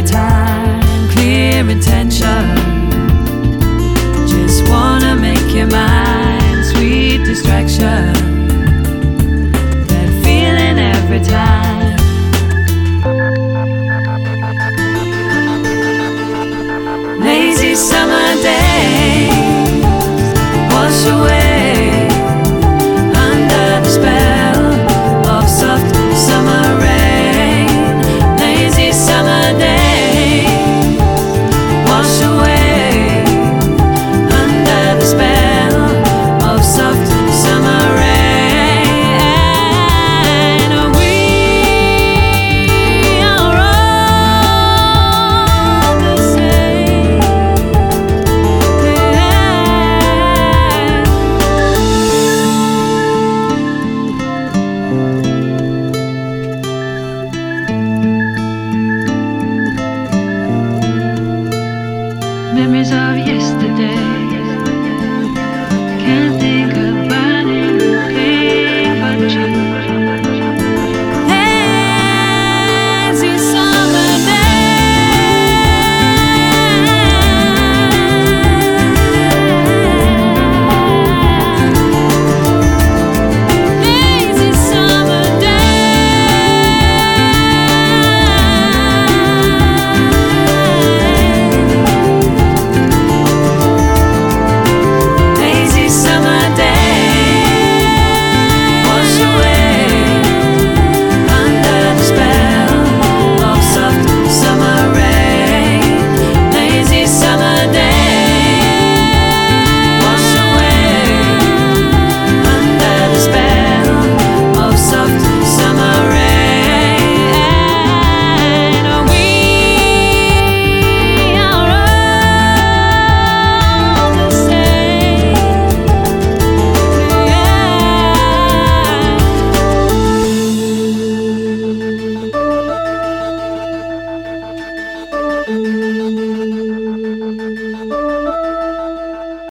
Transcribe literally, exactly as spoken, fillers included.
every time, clear intention. Just wanna make your mind, sweet distraction. That feeling every time. Lazy summer days wash away under the spell of soft summer rain. Lazy summer days wash away under the spell of soft summer rain. And we are all the same. Memories of yesterday. Can't think about anything but you. Lazy summer days. Lazy summer days. Lazy summer days wash away under the spell of soft summer rain. Lazy summer days wash away under the spell of soft summer rain. And we are all the same. Yeah.